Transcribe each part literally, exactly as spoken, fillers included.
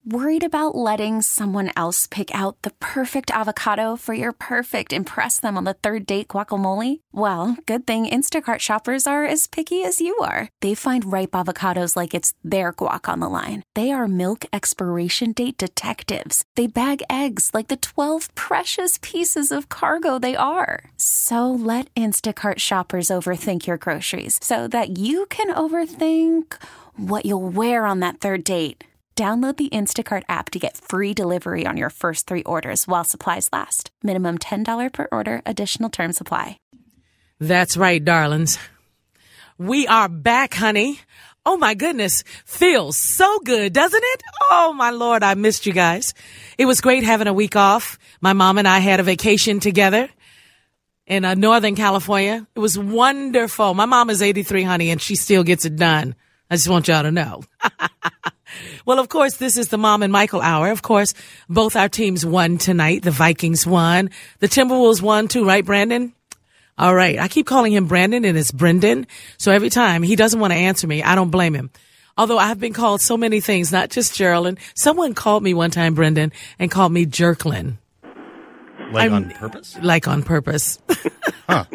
Worried about letting someone else pick out the perfect avocado for your perfect impress them on the third date guacamole? Well, good thing Instacart shoppers are as picky as you are. They find ripe avocados like it's their guac on the line. They are milk expiration date detectives. They bag eggs like the twelve precious pieces of cargo they are. So let Instacart shoppers overthink your groceries so that you can overthink what you'll wear on that third date. Download the Instacart app to get free delivery on your first three orders while supplies last. Minimum ten dollars per order. Additional terms apply. That's right, darlings. We are back, honey. Oh, my goodness. Feels so good, doesn't it? Oh, my Lord, I missed you guys. It was great having a week off. My mom and I had a vacation together in uh, Northern California. It was wonderful. My mom is eighty-three, honey, and she still gets it done. I just want y'all to know. Well, of course, this is the Mom and Michael Hour. Of course, both our teams won tonight. The Vikings won. The Timberwolves won too, right, Brandon? All right. I keep calling him Brandon, and it's Brendan. So every time he doesn't want to answer me, I don't blame him. Although I've been called so many things, not just Geraldine. Someone called me one time, Brendan, and called me Jerklin. Like I'm, on purpose? Like on purpose. Huh.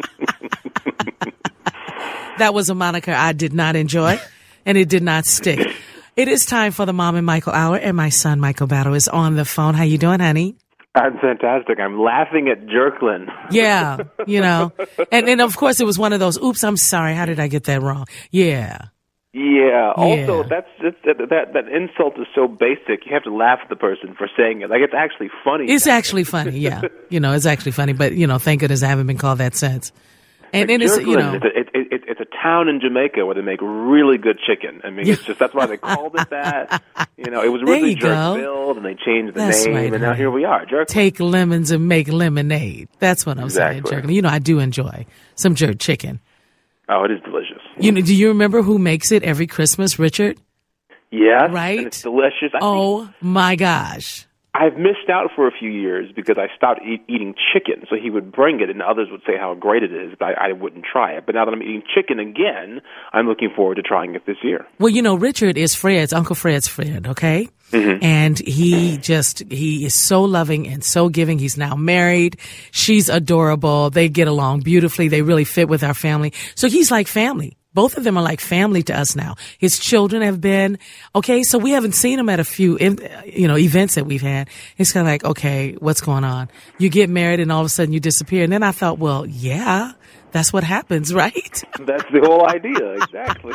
That was a moniker I did not enjoy, and it did not stick. It is time for the Mom and Michael Hour, and my son, Michael Battle, is on the phone. How you doing, honey? I'm fantastic. I'm laughing at Jerklin. Yeah, you know. And, and, of course, it was one of those, oops, I'm sorry, how did I get that wrong? Yeah. Yeah. Also, Yeah. that's just, that, that that insult is so basic. You have to laugh at the person for saying it. Like, it's actually funny. It's actually funny, yeah. You know, it's actually funny. But, you know, thank goodness I haven't been called that since. And, Like and it's, you know. It's a, it, it, it's a town in Jamaica where they make really good chicken. I mean, it's just, that's why they called it that. You know, it was really Jerkville, and they changed the That's name, right, and now honey. here we are, Jerk. Take lemons and make lemonade. That's what I'm Exactly. saying, jerk. You know, I do enjoy some jerk chicken. Oh, it is delicious. You know, do you remember who makes it every Christmas, Richard? Yes, Right? and it's delicious. I think Oh, my gosh. I've missed out for a few years because I stopped eat, eating chicken. So he would bring it, and others would say how great it is, but I, I wouldn't try it. But now that I'm eating chicken again, I'm looking forward to trying it this year. Well, you know, Richard is Fred's, Uncle Fred's friend, okay? Mm-hmm. And he just, he is so loving and so giving. He's now married. She's adorable. They get along beautifully. They really fit with our family. So he's like family. Both of them are like family to us now. His children have been, okay, so we haven't seen him at a few, you know, events that we've had. It's kind of like, okay, what's going on? You get married and all of a sudden you disappear. And then I thought, well, yeah, that's what happens, right? That's the whole idea, exactly.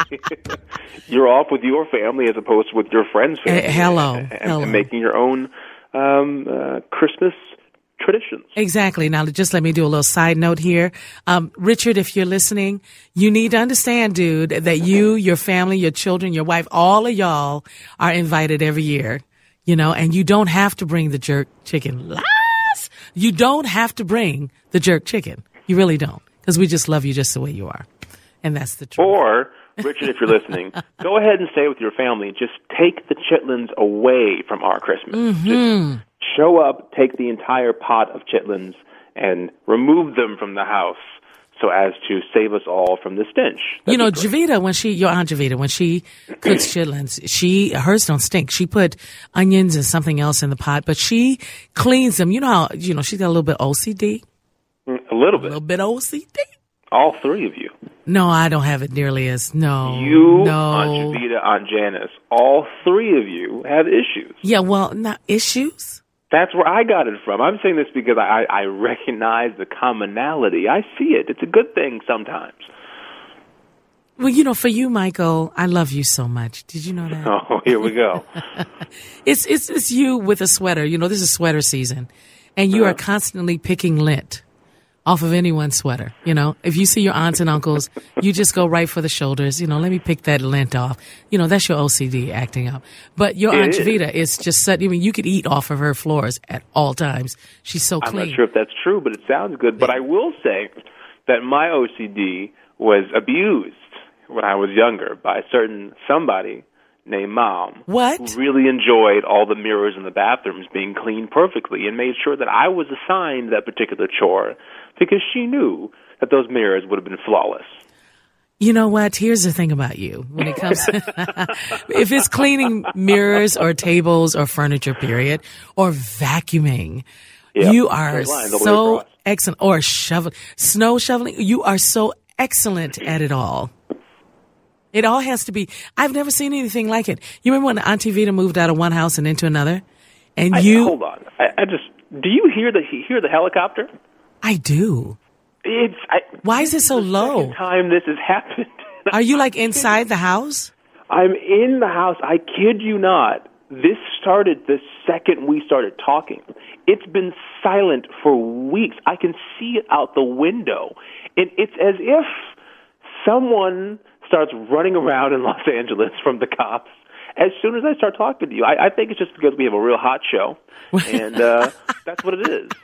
You're off with your family as opposed to with your friends' family. Uh, hello, and, and, hello. and making your own um, uh, Christmas traditions. Exactly. Now, just let me do a little side note here. Um, Richard, if you're listening, you need to understand, dude, that you, your family, your children, your wife, all of y'all are invited every year, you know, and you don't have to bring the jerk chicken. Lies! You don't have to bring the jerk chicken. You really don't, because we just love you just the way you are. And that's the truth. Or, Richard, if you're listening, go ahead and stay with your family. Just take the chitlins away from our Christmas. Mm-hmm. Just show up, take the entire pot of chitlins, and remove them from the house so as to save us all from the stench. That'd you know, be great. Javita, when she, your Aunt Javita, when she cooks chitlins, she, hers don't stink. She put onions and something else in the pot, but she cleans them. You know how, you know, she's got a little bit O C D? A little A bit. little bit O C D? All three of you. No, I don't have it nearly as, no. You, no. Aunt Javita, Aunt Janice, all three of you have issues. Yeah, well, not issues. That's where I got it from. I'm saying this because I, I recognize the commonality. I see it. It's a good thing sometimes. Well, you know, for you, Michael, I love you so much. Did you know that? Oh, here we go. It's, it's, it's you with a sweater. You know, this is sweater season. And you Uh-huh. are constantly picking lint off of anyone's sweater. You know, if you see your aunts and uncles, you just go right for the shoulders. You know, let me pick that lint off. You know, that's your O C D acting up. But your It Aunt is. Javita is just such, I mean, you could eat off of her floors at all times. She's so I'm clean. not sure if that's true, but it sounds good. But I will say that my O C D was abused when I was younger by a certain somebody named Mom. What? Who really enjoyed all the mirrors in the bathrooms being cleaned perfectly and made sure that I was assigned that particular chore because she knew that those mirrors would have been flawless. You know what? Here's the thing about you. When it comes to, if it's cleaning mirrors or tables or furniture, period, or vacuuming, yep. you are so excellent. Or shovel, snow shoveling, you are so excellent at it all. It all has to be. I've never seen anything like it. You remember when Auntie Vita moved out of one house and into another, and I, you hold on. I, I just do you hear the hear the helicopter? I do. It's I, why is it so the low? Second time this has happened. Are you like inside the house? I'm in the house. I kid you not. This started the second we started talking. It's been silent for weeks. I can see it out the window. And it's as if someone starts running around in Los Angeles from the cops as soon as I start talking to you. I, I think it's just because we have a real hot show, and uh, that's what it is.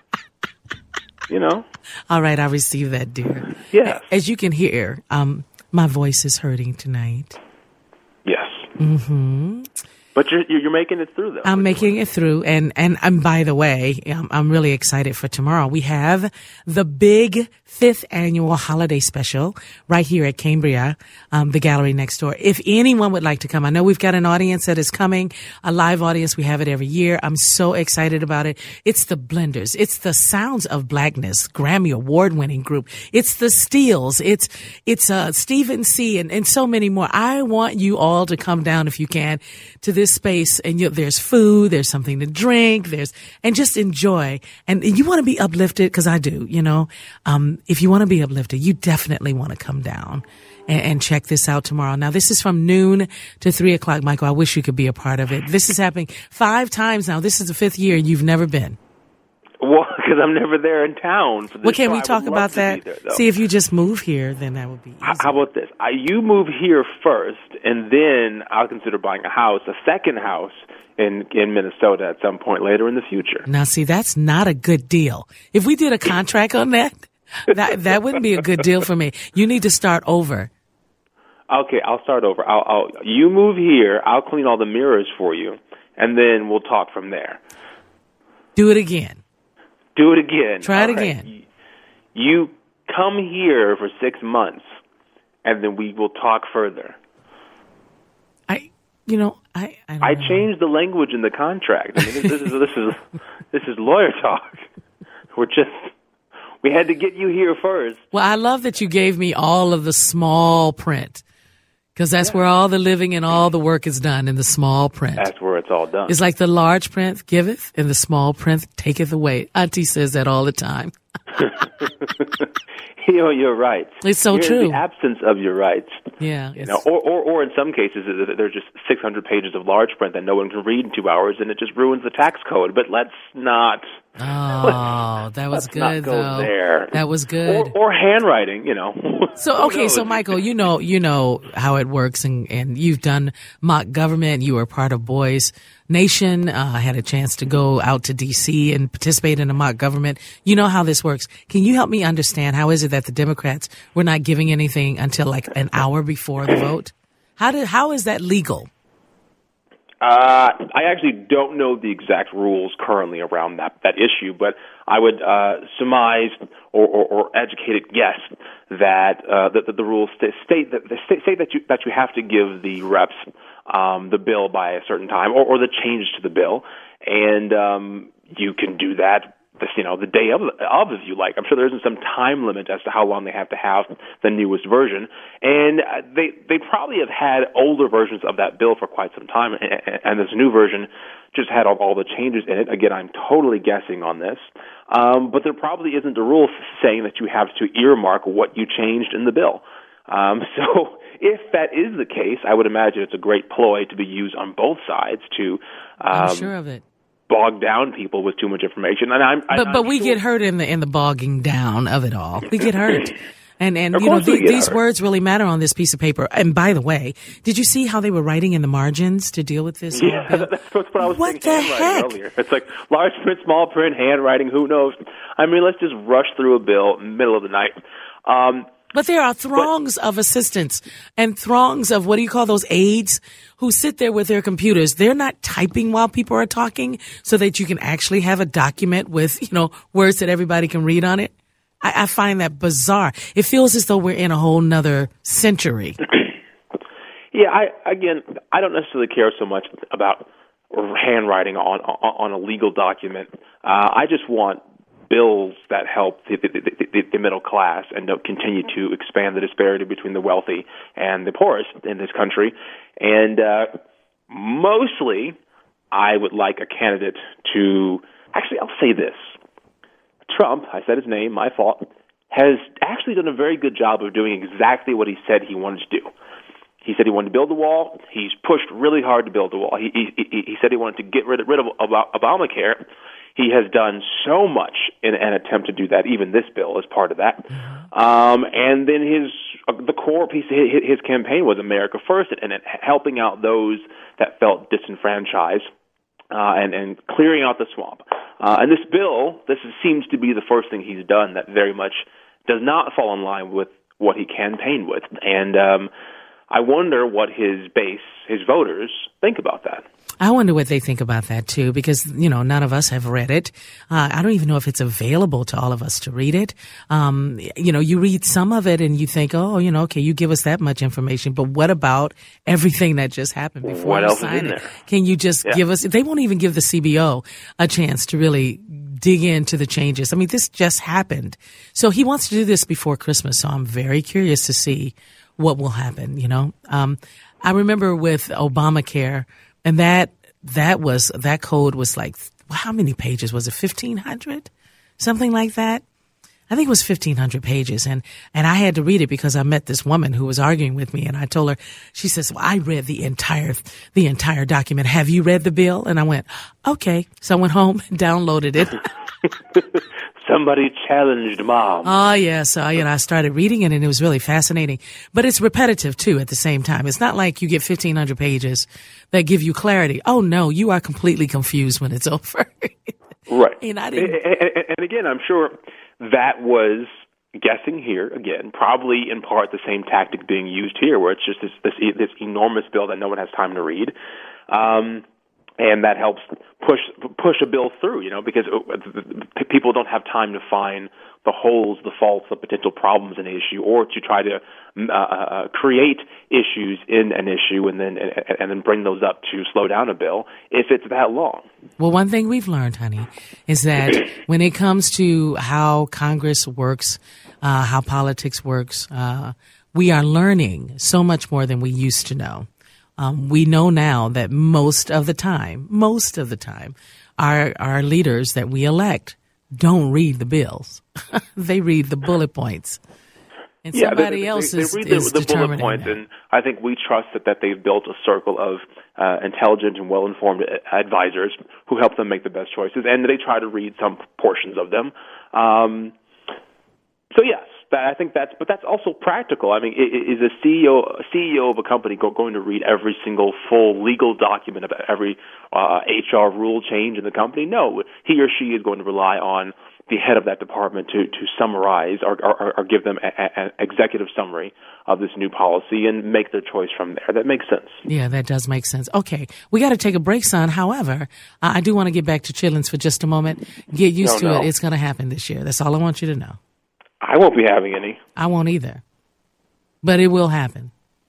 You know? All right, I receive that, dear. Yes. As you can hear, um, my voice is hurting tonight. Yes. Mm-hmm. But you're you're making it through, though. I'm making it through, and and and by the way, I'm, I'm really excited for tomorrow. We have the big fifth annual holiday special right here at Cambria, um, the gallery next door. If anyone would like to come, I know we've got an audience that is coming, a live audience. We have it every year. I'm so excited about it. It's the Blenders. It's the Sounds of Blackness Grammy Award winning group. It's the Steels. It's it's uh, Stephen C. and and so many more. I want you all to come down if you can to this space, and you, there's food, there's something to drink, there's, and just enjoy. And you want to be uplifted, because I do, you know. Um, if you want to be uplifted, you definitely want to come down and, and check this out tomorrow. Now, this is from noon to three o'clock, Michael. I wish you could be a part of it. This is happening five times now. This is the fifth year, and you've never been. Well, because I'm never there in town. For this well, can show. we talk about that? There, See, if you just move here, then that would be easy. How about this? I, you move here first, and then I'll consider buying a house, a second house in in Minnesota at some point later in the future. Now, see, that's not a good deal. If we did a contract on that, that that wouldn't be a good deal for me. You need to start over. Okay, I'll start over. I'll, I'll you move here. I'll clean all the mirrors for you, and then we'll talk from there. Do it again. Do it again. Try it All right. again. You come here for six months, and then we will talk further. I, you know, I. I, don't I know. changed the language in the contract. I mean, this, this is this is this is lawyer talk. We're just we had to get you here first. Well, I love that you gave me all of the small print, because that's yeah. where all the living and all the work is done, in the small print. That's where it's all done. It's like the large print giveth, and the small print taketh away. Auntie says that all the time. You know, you're right. It's so You're true. In the absence of your rights. Yeah. You know, or, or, or in some cases, there's just six hundred pages of large print that no one can read in two hours, and it just ruins the tax code. But let's not. Oh, that was let's good, not go though. There. That was good. Or, or handwriting, you know. So, okay, so Michael, you know, you know how it works, and, and you've done mock government. You were part of Boys Nation. Uh, I had a chance to go out to D C and participate in a mock government. You know how this works. Can you help me understand, how is it that the Democrats were not giving anything until like an hour before the vote? How did, how is that legal? Uh, I actually don't know the exact rules currently around that, that issue, but I would uh, surmise or, or, or educated guess that uh, that, that the rules st- state that state, say that you that you have to give the reps um, the bill by a certain time, or, or the changes to the bill, and um, you can do that. This, you know, the day of, of, if you like. I'm sure there isn't some time limit as to how long they have to have the newest version. And they they probably have had older versions of that bill for quite some time, and, and this new version just had all, all the changes in it. Again, I'm totally guessing on this. Um, but there probably isn't a rule saying that you have to earmark what you changed in the bill. Um, so if that is the case, I would imagine it's a great ploy to be used on both sides to um, I'm sure of it. bog down people with too much information, and I'm. But I'm but we sure. get hurt in the in the bogging down of it all. We get hurt, and and Of you know course we th- get these hurt. words really matter on this piece of paper. And by the way, did you see how they were writing in the margins to deal with this? Yeah, whole bill? that's what I was What thinking. the handwriting heck? Earlier. It's like large print, small print, handwriting. Who knows? I mean, let's just rush through a bill middle of the night. Um, But there are throngs of assistants and throngs of, what do you call those, aides, who sit there with their computers. They're not typing while people are talking so that you can actually have a document with, you know, words that everybody can read on it. I, I find that bizarre. It feels as though we're in a whole nother century. Yeah, I again, I don't necessarily care so much about handwriting on on, on a legal document. Uh, I just want bills that help the, the, the, the middle class and don't continue to expand the disparity between the wealthy and the poorest in this country. And uh, mostly, I would like a candidate to actually, I'll say this: Trump, I said his name, my fault, has actually done a very good job of doing exactly what he said he wanted to do. He said he wanted to build the wall. He's pushed really hard to build the wall. He he, he said he wanted to get rid of, rid of Obamacare. He has done so much in an attempt to do that. Even this bill is part of that. Um, and then his the core piece of his, his campaign was America First, and, and helping out those that felt disenfranchised uh, and, and clearing out the swamp. Uh, and this bill, this is, seems to be the first thing he's done that very much does not fall in line with what he campaigned with. And um, I wonder what his base, his voters, think about that. I wonder what they think about that, too, because, you know, none of us have read it. Uh, I don't even know if it's available to all of us to read it. Um, you know, you read some of it and you think, oh, you know, okay, you give us that much information, but what about everything that just happened before what you else sign is in it? there? Can you just yeah. give us, they won't even give the C B O a chance to really dig into the changes. I mean, this just happened. So he wants to do this before Christmas, so I'm very curious to see what will happen, you know. Um, I remember with Obamacare, and that that was that code was like, how many pages was it? fifteen hundred, something like that. I think it was fifteen hundred pages, and and I had to read it because I met this woman who was arguing with me, and I told her, she says, well, I read the entire the entire document. Have you read the bill? And I went, okay. So I went home and downloaded it. Somebody challenged Mom. Oh, yeah. So, you know, I started reading it and it was really fascinating. But it's repetitive, too, at the same time. It's not like you get fifteen hundred pages that give you clarity. Oh, no, you are completely confused when it's over. Right. And I didn't. And, and, and again, I'm sure that was guessing here, again, probably in part the same tactic being used here, where it's just this, this, this enormous bill that no one has time to read. Um, And that helps push push a bill through, you know, because people don't have time to find the holes, the faults, the potential problems in an issue, or to try to uh, create issues in an issue and then and then bring those up to slow down a bill if it's that long. Well, one thing we've learned, honey, is that when it comes to how Congress works, uh, how politics works, uh, we are learning so much more than we used to know. Um, we know now that most of the time, most of the time, our our leaders that we elect don't read the bills. They read the bullet points. And yeah, somebody they, else they, is, they read is the, the bullet points, that. And I think we trust that, that they've built a circle of uh, intelligent and well-informed advisors who help them make the best choices, and they try to read some portions of them. Um, so yes. I think that's, but that's also practical. I mean, is a C E O, a C E O of a company go, going to read every single full legal document of every uh, H R rule change in the company? No, he or she is going to rely on the head of that department to, to summarize or, or, or give them an executive summary of this new policy and make their choice from there. That makes sense. Yeah, that does make sense. Okay, we got to take a break, son. However, I do want to get back to Chitlins for just a moment. Get used no, to no. it. It's going to happen this year. That's all I want you to know. I won't be having any. I won't either. But it will happen.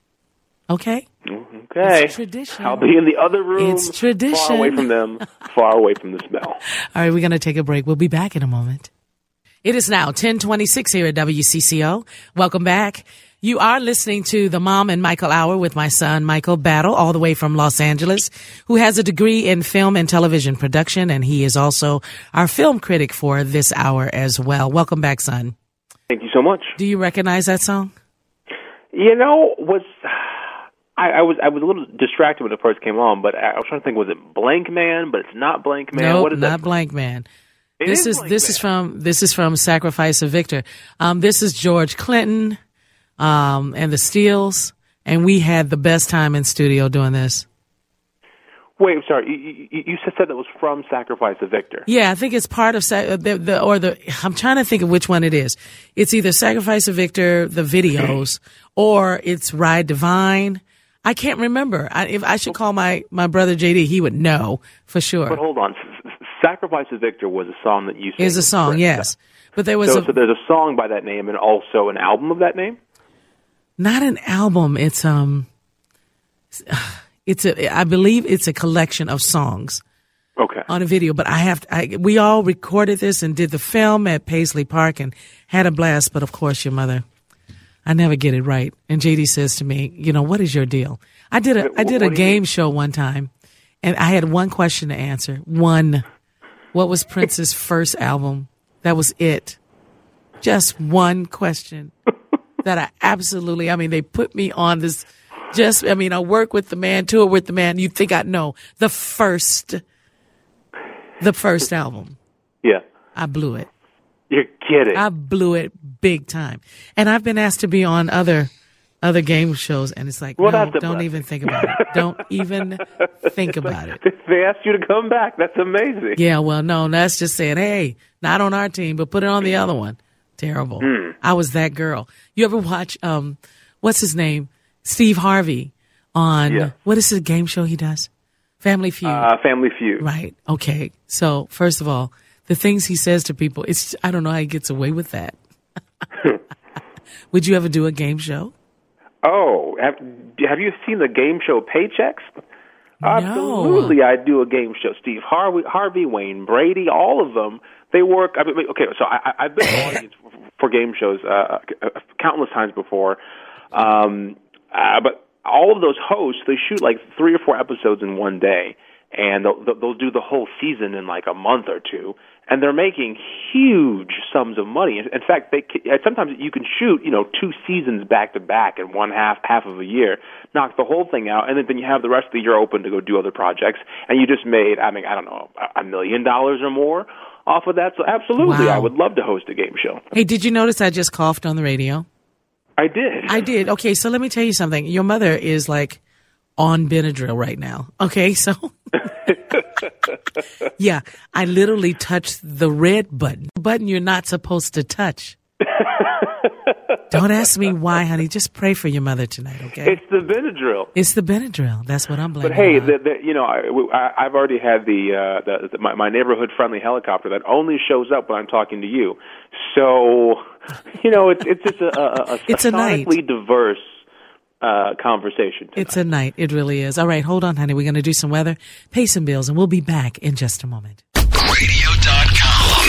Okay? Okay. It's tradition. I'll be in the other room. It's tradition. Far away from them, far away from the smell. All right, we're going to take a break. We'll be back in a moment. It is now ten twenty-six here at W C C O. Welcome back. You are listening to the Mom and Michael Hour with my son, Michael Battle, all the way from Los Angeles, who has a degree in film and television production, and he is also our film critic for this hour as well. Welcome back, son. Thank you so much. Do you recognize that song? You know, was I, I was I was a little distracted when it first came on, but I was trying to think, was it Blank Man? But it's not Blank Man. No, what is not that? Blank Man. It this is, is Blank this Man. is from this is from Sacrifice of Victor. Um, this is George Clinton, um, and the Steels, and we had the best time in studio doing this. Wait, sorry. You, you, you said that was from Sacrifice of Victor. Yeah, I think it's part of the, the or the. I'm trying to think of which one it is. It's either Sacrifice of Victor, the videos, or it's Ride Divine. I can't remember. I, if I should call my, my brother J D, he would know for sure. But hold on, S- Sacrifice of Victor was a song that you sang. Is a song, correct? yes. But there was so, a, so there's a song by that name and also an album of that name? not an album. It's um, it's a. I believe it's a collection of songs. Okay. On a video, but I have. To, I, we all recorded this and did the film at Paisley Park and had a blast. But of course, your mother, I never get it right. And J D says to me, "You know, what is your deal?" I did a. I did a game show one time, and I had one question to answer. One, what was Prince's first album? That was it. Just one question that I absolutely. I mean, they put me on this. Just, I mean, I work with the man, tour with the man. You think I know the first. The first album. Yeah. I blew it. You're kidding. I blew it big time. And I've been asked to be on other other game shows, and it's like, well, no, that's don't even think about it. Don't even think about it. They asked you to come back. That's amazing. Yeah, well, no, that's just saying, hey, not on our team, but put it on the other one. Terrible. Mm. I was that girl. You ever watch, um, what's his name? Steve Harvey on, yeah. What is the game show he does? Family Feud. Uh, Family Feud. Right. Okay. So, first of all, the things he says to people, it's I don't know how he gets away with that. Would you ever do a game show? Oh, have, have you seen the game show Paychecks? No. Absolutely, I'd do a game show. Steve Harvey, Harvey, Wayne Brady, all of them, they work. I mean, okay, so I, I've been on audience for game shows uh, countless times before, um, uh, but all of those hosts, they shoot like three or four episodes in one day, and they'll, they'll do the whole season in like a month or two, and they're making huge sums of money. In fact, they sometimes you can shoot, you know, two seasons back to back in one half half of a year, knock the whole thing out, and then, then you have the rest of the year open to go do other projects, and you just made, I mean, I don't know, a million dollars or more off of that. So absolutely, wow. I would love to host a game show. Hey, did you notice I just coughed on the radio? I did. I did. Okay, so let me tell you something. Your mother is like on Benadryl right now. Okay, so yeah, I literally touched the red button, the button you're not supposed to touch. Don't ask me why, honey. Just pray for your mother tonight, okay? It's the Benadryl. It's the Benadryl. That's what I'm blaming. But hey, the, the, you know, I, I, I've already had the, uh, the, the my, my neighborhood-friendly helicopter that only shows up when I'm talking to you. So, you know, it's it's just a, a, a, it's a a night. sonically diverse uh, conversation tonight. It's a night. It really is. All right, hold on, honey. We're going to do some weather, pay some bills, and we'll be back in just a moment. radio dot com.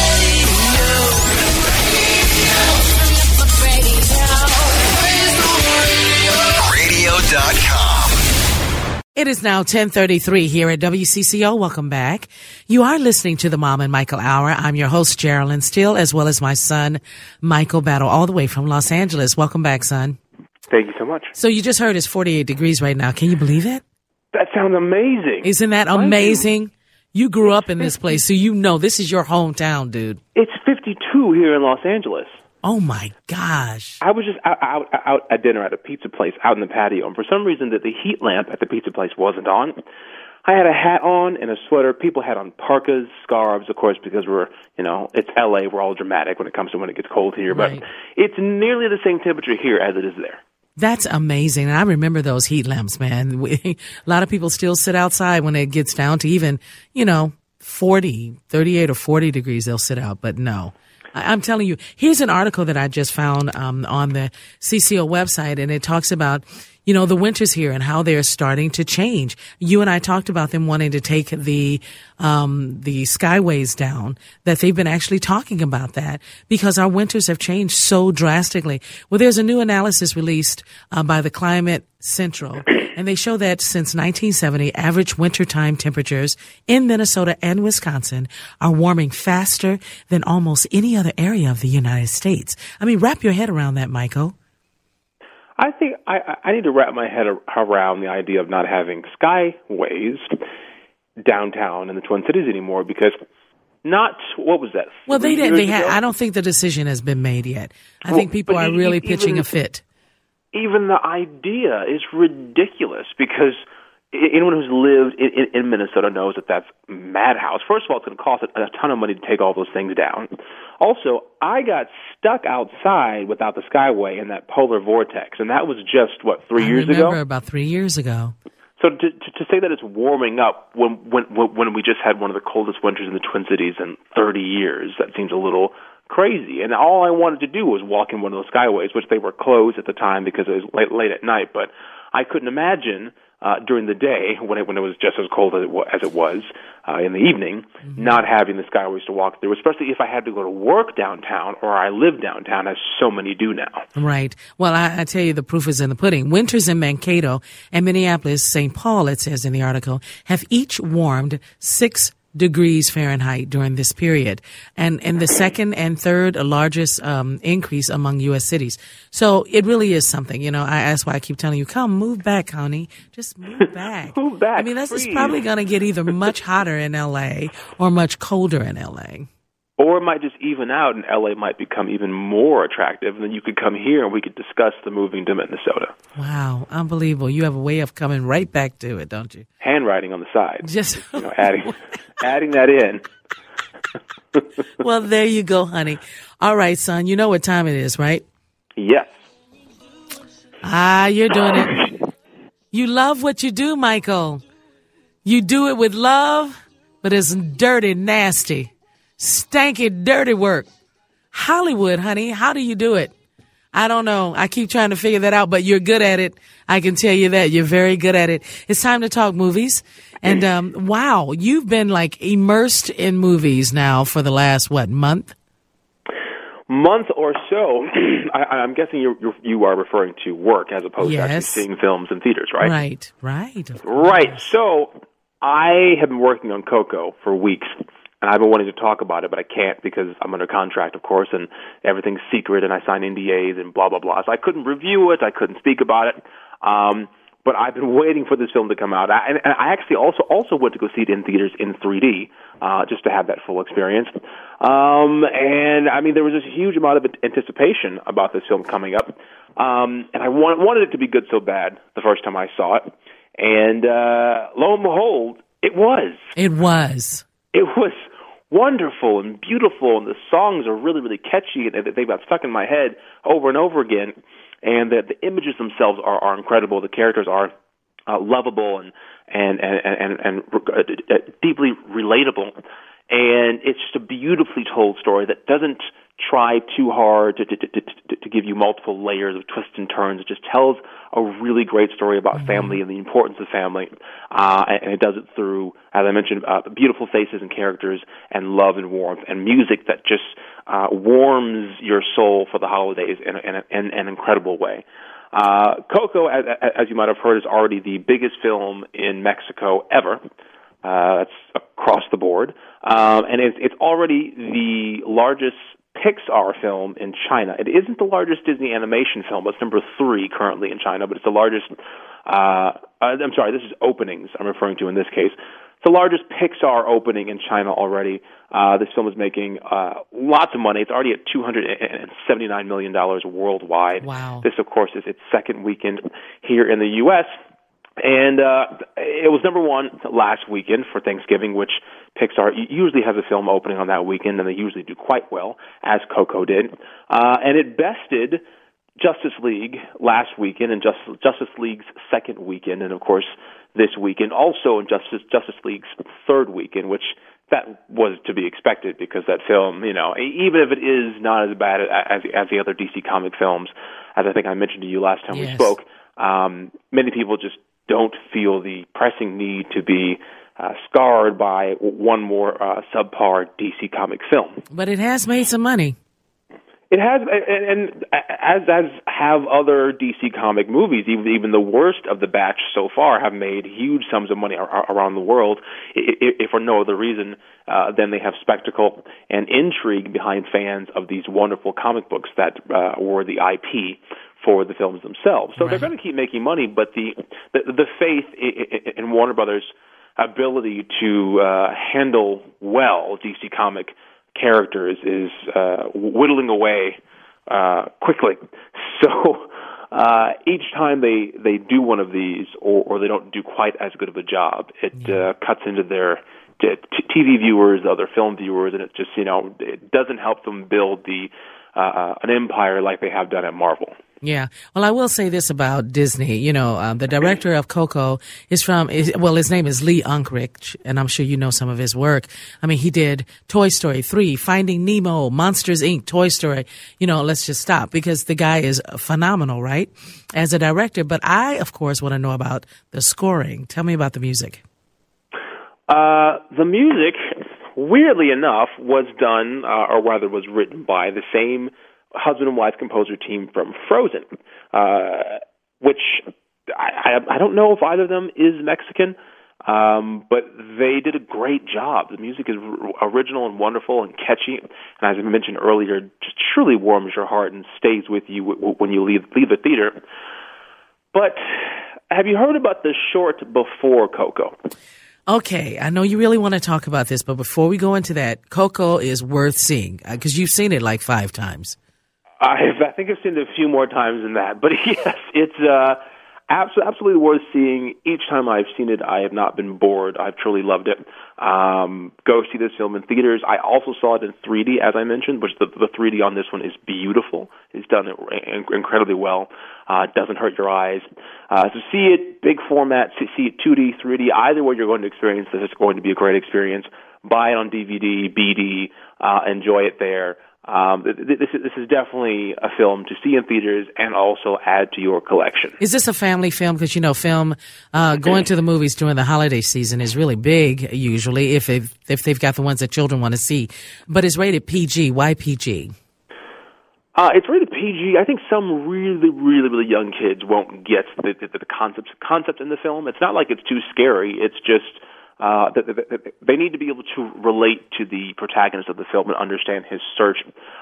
radio dot com. It is now ten thirty-three here at W C C O. Welcome back. You are listening to the Mom and Michael Hour. I'm your host, Geraldine Steele, as well as my son, Michael Battle, all the way from Los Angeles. Welcome back, son. Thank you so much. So you just heard it's forty-eight degrees right now. Can you believe it? That sounds amazing. Isn't that amazing? You grew up in this place, so you know this is your hometown, dude. It's fifty-two here in Los Angeles. Oh, my gosh. I was just out, out, out at dinner at a pizza place out in the patio, and for some reason that the heat lamp at the pizza place wasn't on. I had a hat on and a sweater. People had on parkas, scarves, of course, because we're, you know, it's L A. We're all dramatic when it comes to when it gets cold here. Right. But it's nearly the same temperature here as it is there. That's amazing. And I remember those heat lamps, man. We, a lot of people still sit outside when it gets down to even, you know, forty, thirty-eight or forty degrees. They'll sit out. But no, I, I'm telling you, here's an article that I just found um, on the C C O website, and it talks about, you know, the winters here and how they're starting to change. You and I talked about them wanting to take the um the skyways down, that they've been actually talking about that because our winters have changed so drastically. Well, there's a new analysis released uh, by the Climate Central, and they show that since nineteen seventy, average wintertime temperatures in Minnesota and Wisconsin are warming faster than almost any other area of the United States. I mean, wrap your head around that, Michael. I think I, I need to wrap my head around the idea of not having skyways downtown in the Twin Cities anymore because not, what was that? Well, they did. They had, ago? I don't think the decision has been made yet. I well, think people are really even, pitching a fit. Even the idea is ridiculous because anyone who's lived in, in, in Minnesota knows that that's madhouse. First of all, it's going to cost a, a ton of money to take all those things down. Also, I got stuck outside without the Skyway in that polar vortex, and that was just, what, three I years remember ago? about three years ago. So to, to, to say that it's warming up when, when when we just had one of the coldest winters in the Twin Cities in thirty years, that seems a little crazy. And all I wanted to do was walk in one of those skyways, which they were closed at the time because it was late, late at night. But I couldn't imagine uh, during the day when it when it was just as cold as it was, as it was uh, in the evening, mm-hmm. not having the skyways to walk through, especially if I had to go to work downtown or I live downtown, as so many do now. Right. Well, I, I tell you, the proof is in the pudding. Winters in Mankato and Minneapolis, Saint Paul, it says in the article, have each warmed six degrees Fahrenheit during this period, and and the second and third largest um, increase among U S cities. So it really is something, you know. I, that's why I keep telling you, come move back, honey, just move back. Move back. I mean, that's please. It's probably going to get either much hotter in L A or much colder in L A. Or it might just even out, and L A might become even more attractive, and then you could come here and we could discuss the moving to Minnesota. Wow, unbelievable! You have a way of coming right back to it, don't you? Handwriting on the side, just you know, adding adding that in. Well, there you go, honey. All right, son. You know what time it is, right? Yes. Ah, you're doing it. You love what you do, Michael. You do it with love, but it's dirty, nasty. Stanky, dirty work. Hollywood, honey, how do you do it? I don't know. I keep trying to figure that out, but you're good at it. I can tell you that. You're very good at it. It's time to talk movies. And, um, wow, you've been like immersed in movies now for the last, what, month? Month or so. I, I'm guessing you're, you're, you are referring to work as opposed yes. to actually seeing films in theaters, right? Right, right. Right. So I have been working on Coco for weeks. And I've been wanting to talk about it, but I can't because I'm under contract, of course, and everything's secret, and I sign N D As and blah, blah, blah. So I couldn't review it. I couldn't speak about it. Um, but I've been waiting for this film to come out. I, and, and I actually also also went to go see it in theaters in three D, uh, just to have that full experience. Um, and, I mean, there was this huge amount of anticipation about this film coming up. Um, and I want, wanted it to be good so bad the first time I saw it. And uh, lo and behold, it was. It was. It was wonderful and beautiful, and the songs are really, really catchy, and they've got stuck in my head over and over again. And the, the images themselves are, are incredible. The characters are uh, lovable and and and and, and uh, deeply relatable. And it's just a beautifully told story that doesn't try too hard to, to, to, to, to give you multiple layers of twists and turns. It just tells a really great story about mm-hmm. family and the importance of family. Uh, and it does it through, as I mentioned, uh, beautiful faces and characters and love and warmth and music that just uh, warms your soul for the holidays in, a, in, a, in an incredible way. Uh, Coco, as, as you might have heard, is already the biggest film in Mexico ever. Uh, that's across the board. Um, and it's, it's already the largest Pixar film in China. It isn't the largest Disney animation film. It's number three currently in China, but it's the largest, uh, I'm sorry, this is openings I'm referring to in this case. It's the largest Pixar opening in China already. Uh, this film is making uh, lots of money. It's already at two hundred seventy-nine million dollars worldwide. Wow. This, of course, is its second weekend here in the U S, and uh, it was number one last weekend for Thanksgiving, which Pixar usually has a film opening on that weekend, and they usually do quite well, as Coco did. Uh, and it bested Justice League last weekend and Justice, Justice League's second weekend, and, of course, this weekend also in Justice, Justice League's third weekend, which that was to be expected because that film, you know, even if it is not as bad as, as the other D C comic films, as I think I mentioned to you last time yes. we spoke, um, many people just don't feel the pressing need to be uh, scarred by one more uh, subpar D C comic film. But it has made some money. It has, and, and as as have other D C comic movies, even even the worst of the batch so far have made huge sums of money ar- around the world, if for no other reason uh, than they have spectacle and intrigue behind fans of these wonderful comic books that uh, were the I P for the films themselves. So right. they're going to keep making money, but the the, the faith in Warner Brothers' ability to uh, handle well D C comic characters is uh, whittling away uh, quickly. So uh, each time they, they do one of these, or, or they don't do quite as good of a job, it uh, cuts into their t- T V viewers, other film viewers, and it just, you know, it doesn't help them build the uh, an empire like they have done at Marvel. Yeah. Well, I will say this about Disney. You know, um, the director of Coco is from, is, well, his name is Lee Unkrich, and I'm sure you know some of his work. I mean, he did Toy Story three, Finding Nemo, Monsters, Incorporated, Toy Story. You know, let's just stop because the guy is phenomenal, right, as a director. But I, of course, want to know about the scoring. Tell me about the music. Uh, the music, weirdly enough, was done, uh, or rather was written by the same husband and wife composer team from Frozen, uh, which I, I, I don't know if either of them is Mexican, um, but they did a great job. The music is r- original and wonderful and catchy, and as I mentioned earlier, just truly warms your heart and stays with you w- w- when you leave, leave the theater. But have you heard about the short before Coco? Okay, I know you really want to talk about this, but before we go into that, Coco is worth seeing because you've seen it like five times. I've, I think I've seen it a few more times than that. But yes, it's uh, absolutely, absolutely worth seeing. Each time I've seen it, I have not been bored. I've truly loved it. Um, go see this film in theaters. I also saw it in three D, as I mentioned, which the, the three D on this one is beautiful. It's done it incredibly well. Uh, it doesn't hurt your eyes. Uh, so see it, big format, see it two D, three D, either way you're going to experience this, it's going to be a great experience. Buy it on D V D, B D, uh, enjoy it there. Um, this, is, this is definitely a film to see in theaters and also add to your collection. Is this a family film? Because, you know, film, uh, going to the movies during the holiday season is really big, usually, if they've, if they've got the ones that children want to see. But it's rated P G. Why P G? Uh, it's rated P G. I think some really, really, really young kids won't get the, the, the concept, concept in the film. It's not like it's too scary. It's just... Uh, they need to be able to relate to the protagonist of the film and understand his search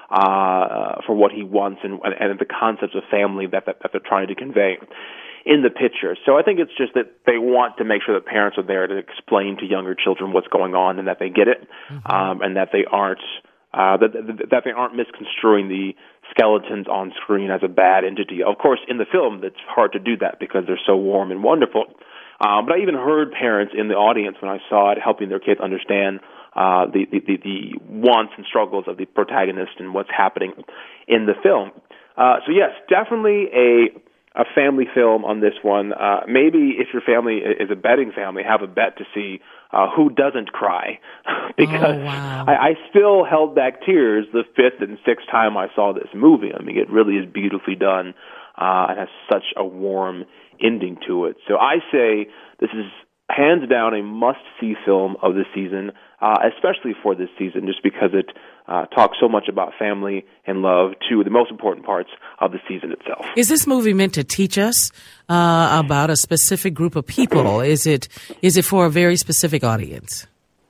uh, for what he wants and, and the concepts of family that, that, that they're trying to convey in the picture. So I think it's just that they want to make sure that parents are there to explain to younger children what's going on and that they get it, mm-hmm. um, and that they aren't uh, that, that they aren't misconstruing the skeletons on screen as a bad entity. Of course, in the film, it's hard to do that because they're so warm and wonderful. Um, but I even heard parents in the audience when I saw it helping their kids understand uh, the, the, the, the wants and struggles of the protagonist and what's happening in the film. Uh, so yes, definitely a a family film on this one. Uh, maybe if your family is a betting family, have a bet to see uh, who doesn't cry, because oh, wow. I, I still held back tears the fifth and sixth time I saw this movie. I mean, it really is beautifully done uh, and has such a warm ending to it. So I say this is hands down a must-see film of the season, uh, especially for this season, just because it uh, talks so much about family and love, two of the most important parts of the season itself. Is this movie meant to teach us uh, about a specific group of people? Is it is it for a very specific audience?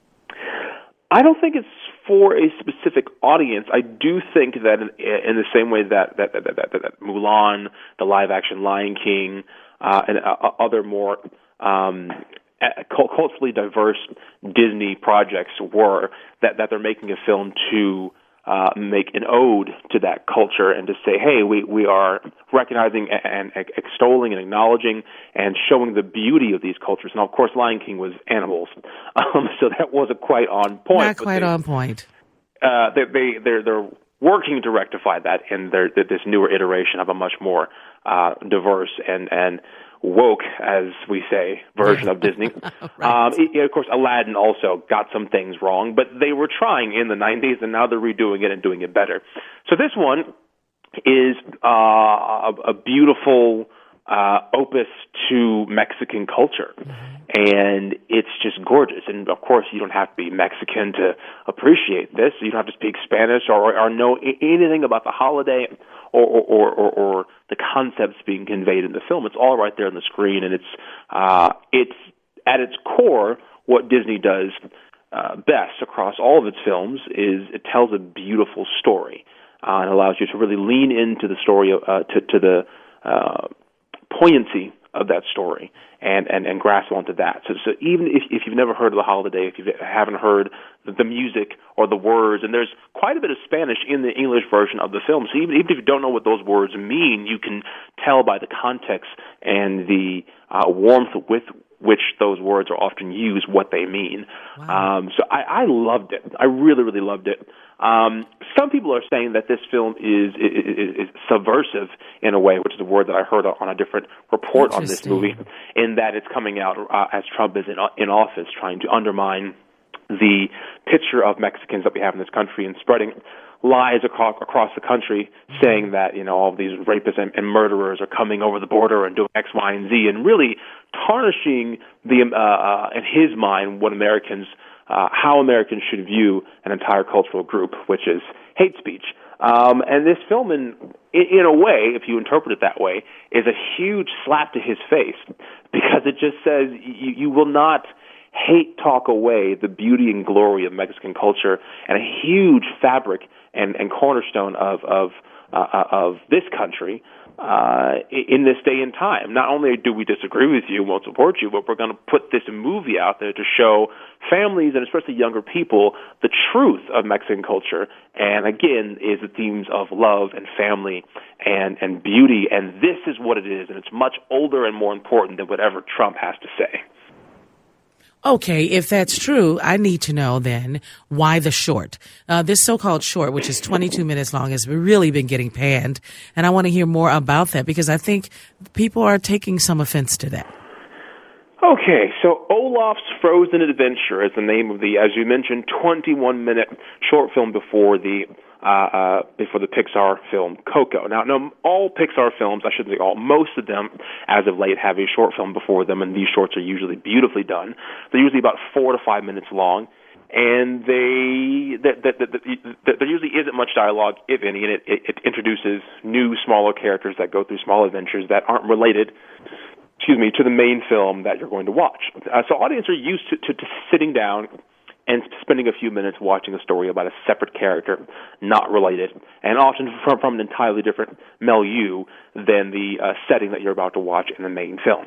I don't think it's for a specific audience. I do think that in, in the same way that that, that, that, that, that Mulan, the live-action Lion King, uh, and uh, other more um, culturally diverse Disney projects were, that, that they're making a film to uh, make an ode to that culture and to say, hey, we, we are recognizing and, and extolling and acknowledging and showing the beauty of these cultures. Now, of course, Lion King was animals, um, so that wasn't quite on point. Not quite they, on point. Uh, they, they, they're, they're working to rectify that in their, this newer iteration of a much more uh, diverse and, and woke, as we say, version of Disney. Right. Um, it, of course, Aladdin also got some things wrong, but they were trying in the nineties, and now they're redoing it and doing it better. So this one is uh, a, a beautiful uh, opus to Mexican culture. Mm-hmm. And it's just gorgeous. And, of course, you don't have to be Mexican to appreciate this. You don't have to speak Spanish or, or know anything about the holiday or, or, or, or the concepts being conveyed in the film. It's all right there on the screen, and it's uh, it's at its core what Disney does uh, best across all of its films is it tells a beautiful story uh, and allows you to really lean into the story, uh, to, to the uh, poignancy of that story and, and, and grasp onto that. So, so even if, if you've never heard of The Holiday, if you haven't heard the, the music or the words, and there's quite a bit of Spanish in the English version of the film, so even, even if you don't know what those words mean, you can tell by the context and the uh, warmth with which those words are often used, what they mean. Wow. Um, so I, I loved it. I really, really loved it. Um, some people are saying that this film is, is, is subversive in a way, which is a word that I heard on a different report on this movie, in that it's coming out uh, as Trump is in, in office, trying to undermine the picture of Mexicans that we have in this country and spreading lies across, across the country, saying that, you know, all of these rapists and, and murderers are coming over the border and doing X, Y, and Z, and really tarnishing the uh, uh, in his mind what Americans, uh, how Americans should view an entire cultural group, which is hate speech. Um, and this film, in in a way, if you interpret it that way, is a huge slap to his face, because it just says you, you will not hate talk away the beauty and glory of Mexican culture and a huge fabric and, and cornerstone of of uh, of this country uh, in this day and time. Not only do we disagree with you and won't support you, but we're going to put this movie out there to show families and especially younger people the truth of Mexican culture. And again, is the themes of love and family and and beauty. And this is what it is, and it's much older and more important than whatever Trump has to say. Okay, if that's true, I need to know then why the short. Uh, this so-called short, which is twenty-two minutes long, has really been getting panned, and I want to hear more about that because I think people are taking some offense to that. Okay, so Olaf's Frozen Adventure is the name of the, as you mentioned, twenty-one minute short film before the uh, uh, before the Pixar film Coco. Now, no, all Pixar films, I shouldn't say all, most of them, as of late, have a short film before them, and these shorts are usually beautifully done. They're usually about four to five minutes long, and they that, that, that, that, there usually isn't much dialogue, if any, and it, it, it introduces new, smaller characters that go through small adventures that aren't related excuse me, to the main film that you're going to watch. Uh, so audiences are used to, to, to sitting down and spending a few minutes watching a story about a separate character, not related, and often from, from an entirely different milieu than the uh, setting that you're about to watch in the main film.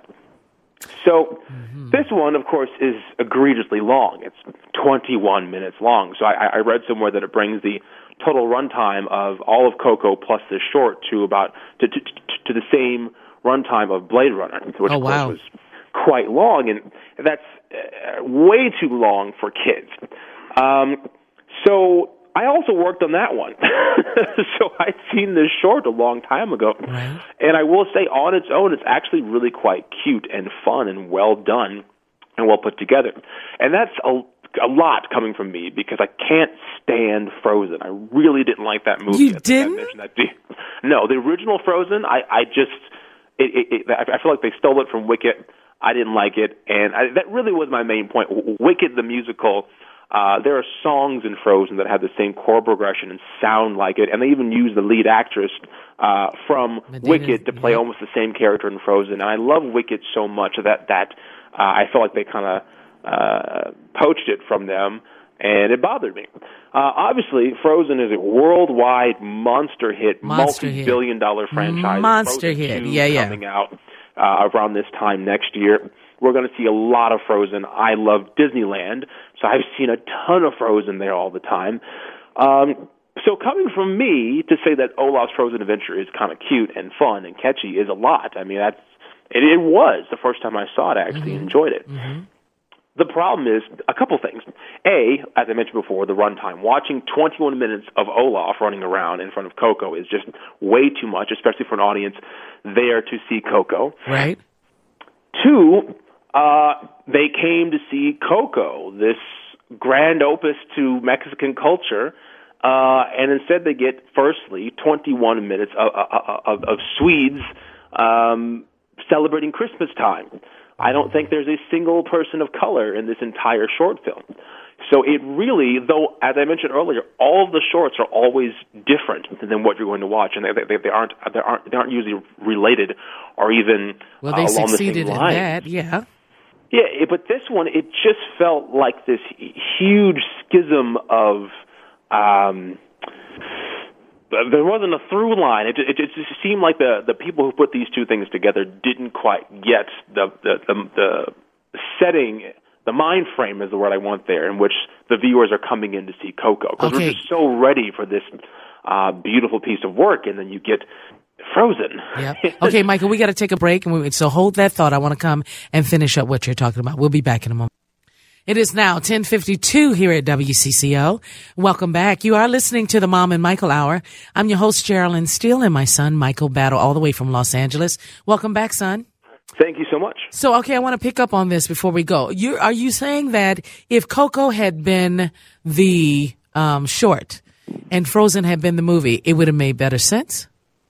So mm-hmm. this one, of course, is egregiously long. It's twenty-one minutes long. So I, I read somewhere that it brings the total runtime of all of Coco plus this short to about to, to, to the same runtime of Blade Runner, which oh, of course wow. was quite long, and that's uh, way too long for kids. Um, so I also worked on that one. So I'd seen this short a long time ago, right. and I will say on its own, it's actually really quite cute and fun and well done and well put together. And that's a a lot coming from me because I can't stand Frozen. I really didn't like that movie. You didn't? I mentioned that. No, the original Frozen, I, I just... It, it, it, I feel like they stole it from Wicked. I didn't like it, and I, that really was my main point. Wicked, the musical, uh, there are songs in Frozen that have the same chord progression and sound like it, and they even use the lead actress uh, from Medina, Wicked to play yeah. almost the same character in Frozen. And I love Wicked so much that that uh, I felt like they kind of uh, poached it from them, and it bothered me. Uh, obviously, Frozen is a worldwide monster hit, Monster multi-billion hit. dollar franchise. Monster Frozen hit, two yeah, yeah. Coming out uh, around this time next year. We're going to see a lot of Frozen. I love Disneyland, so I've seen a ton of Frozen there all the time. Um, so coming from me to say that Olaf's Frozen Adventure is kind of cute and fun and catchy is a lot. I mean, that's it, it was the first time I saw it. I actually mm-hmm. enjoyed it. Mm-hmm. The problem is a couple things. A, as I mentioned before, the runtime. Watching twenty-one minutes of Olaf running around in front of Coco is just way too much, especially for an audience there to see Coco. Right. Two, uh, they came to see Coco, this grand opus to Mexican culture, uh, and instead they get, firstly, twenty-one minutes of, of, of Swedes um, celebrating Christmas time. I don't think there's a single person of color in this entire short film. So it really, though, as I mentioned earlier, all of the shorts are always different than what you're going to watch, and they, they, they aren't they aren't they aren't usually related or even well, they uh, along succeeded the same in lines. that, yeah. Yeah, it, but this one, it just felt like this huge schism of. Um, There wasn't a through line. It, it, it just seemed like the, the people who put these two things together didn't quite get the the, the the setting, the mind frame is the word I want there, in which the viewers are coming in to see Coco. Because okay. we're just so ready for this uh, beautiful piece of work, and then you get Frozen. Yep. Okay, Michael, we got to take a break, and we, so hold that thought. I want to come and finish up what you're talking about. We'll be back in a moment. It is now ten fifty-two here at W C C O. Welcome back. You are listening to the Mom and Michael Hour. I'm your host, Geraldine Steele, and my son, Michael Battle, all the way from Los Angeles. Welcome back, son. Thank you so much. So, okay, I want to pick up on this before we go. You, are you saying that if Coco had been the um, short and Frozen had been the movie, it would have made better sense?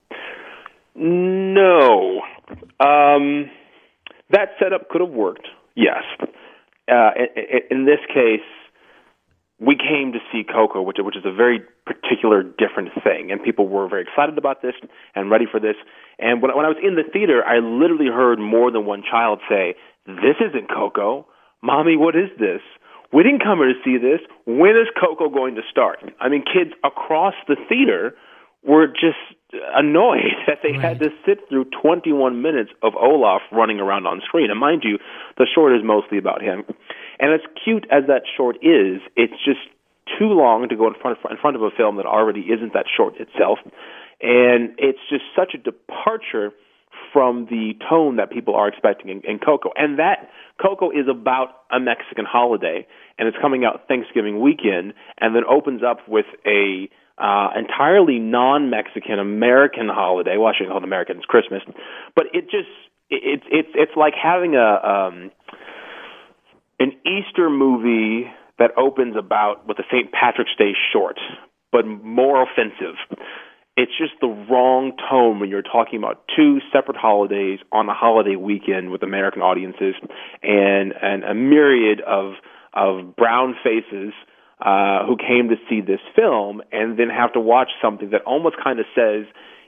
No. Um, that setup could have worked, yes. Uh, in, in this case, we came to see Coco, which, which is a very particular, different thing, and people were very excited about this and ready for this. And when, when I was in the theater, I literally heard more than one child say, "This isn't Coco. Mommy, what is this? We didn't come here to see this. When is Coco going to start?" I mean, kids across the theater were just annoyed that they right. had to sit through twenty-one minutes of Olaf running around on screen. And mind you, the short is mostly about him. And as cute as that short is, it's just too long to go in front of, in front of a film that already isn't that short itself. And it's just such a departure from the tone that people are expecting in, in Coco. And that Coco is about a Mexican holiday, and it's coming out Thanksgiving weekend, and then opens up with a uh, entirely non-Mexican American holiday. Well, I shouldn't call it American, it's Christmas. But it just, it, it, it's it's like having a um, an Easter movie that opens about with a Saint Patrick's Day short, but more offensive. It's just the wrong tone when you're talking about two separate holidays on a holiday weekend with American audiences and, and a myriad of of brown faces uh, who came to see this film and then have to watch something that almost kind of says,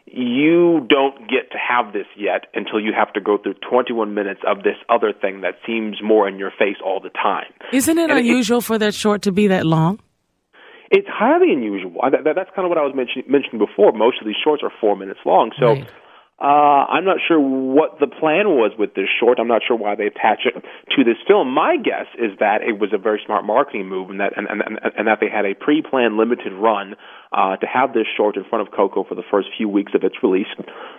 you don't get to have this yet until you have to go through twenty-one minutes of this other thing that seems more in your face all the time. Isn't it and unusual it, for that short to be that long? It's highly unusual. That, that, that's kind of what I was mention, mentioning before. Most of these shorts are four minutes long. So right. uh, I'm not sure what the plan was with this short. I'm not sure why they attach it to this film. My guess is that it was a very smart marketing move and that, and, and, and that they had a pre-planned limited run uh, to have this short in front of Coco for the first few weeks of its release.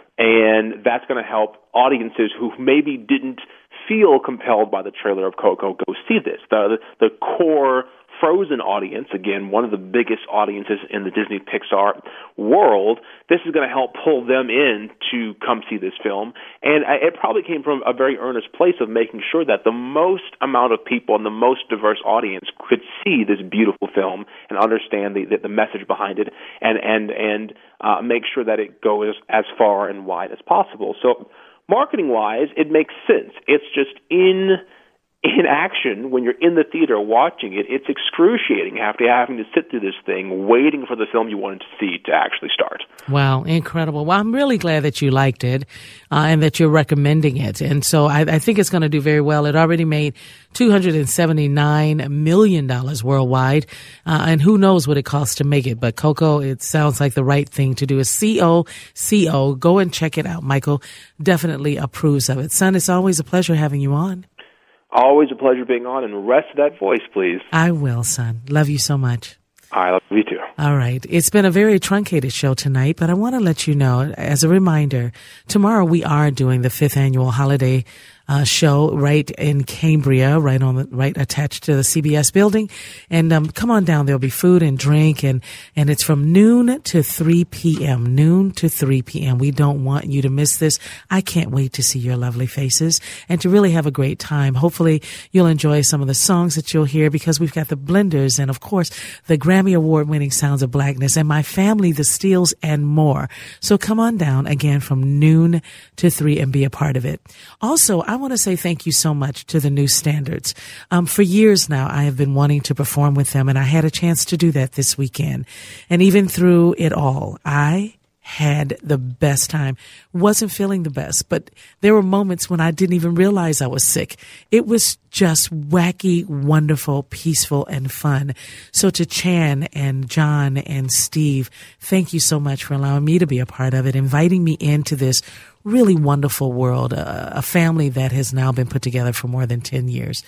And that's going to help audiences who maybe didn't feel compelled by the trailer of Coco go see this. The, the, the core Frozen audience, again, one of the biggest audiences in the Disney Pixar world, this is going to help pull them in to come see this film. And it probably came from a very earnest place of making sure that the most amount of people and the most diverse audience could see this beautiful film and understand the, the, the message behind it and, and, and uh, make sure that it goes as far and wide as possible. So marketing-wise, it makes sense. It's just in... in action, when you're in the theater watching it, it's excruciating after having to sit through this thing, waiting for the film you wanted to see to actually start. Wow, incredible. Well, I'm really glad that you liked it uh, and that you're recommending it. And so I, I think it's going to do very well. It already made two hundred seventy-nine million dollars worldwide, uh, and who knows what it costs to make it. But Coco, it sounds like the right thing to do. Is C O C O. Go and check it out. Michael definitely approves of it. Son, it's always a pleasure having you on. Always a pleasure being on, and rest that voice, please. I will, son. Love you so much. I love you too. All right. It's been a very truncated show tonight, but I want to let you know, as a reminder, tomorrow we are doing the fifth annual holiday uh, show right in Cambria, right on the, right attached to the C B S building. And, um, come on down. There'll be food and drink, and, and it's from noon to three p.m., noon to three p.m. We don't want you to miss this. I can't wait to see your lovely faces and to really have a great time. Hopefully you'll enjoy some of the songs that you'll hear because we've got the Blenders and, of course, the Grammy Award winning Sounds of Blackness and my family, the Steels, and more. So come on down again from noon to three and be a part of it. Also, I want to say thank you so much to the New Standards. Um, for years now, I have been wanting to perform with them, and I had a chance to do that this weekend. And even through it all, I had the best time. Wasn't feeling the best, but there were moments when I didn't even realize I was sick. It was just wacky, wonderful, peaceful, and fun. So to Chan and John and Steve, thank you so much for allowing me to be a part of it, inviting me into this really wonderful world, uh, a family that has now been put together for more than ten years.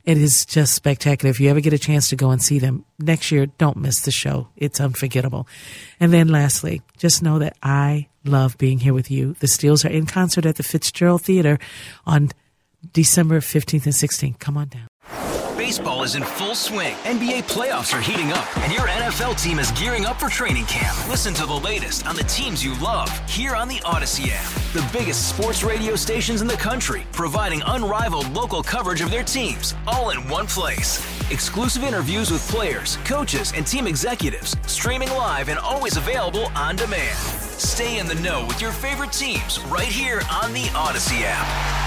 It is just spectacular. If you ever get a chance to go and see them next year, don't miss the show. It's unforgettable. And then lastly, just know that I love being here with you. The Steels are in concert at the Fitzgerald Theater on December fifteenth and sixteenth. Come on down. Baseball is in full swing. N B A playoffs are heating up, and your N F L team is gearing up for training camp. Listen to the latest on the teams you love here on the Odyssey app. The biggest sports radio stations in the country, providing unrivaled local coverage of their teams, all in one place. Exclusive interviews with players, coaches, and team executives, streaming live and always available on demand. Stay in the know with your favorite teams right here on the Odyssey app.